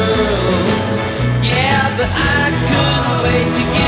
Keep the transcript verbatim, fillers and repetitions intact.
girl. Yeah, but I couldn't wait to get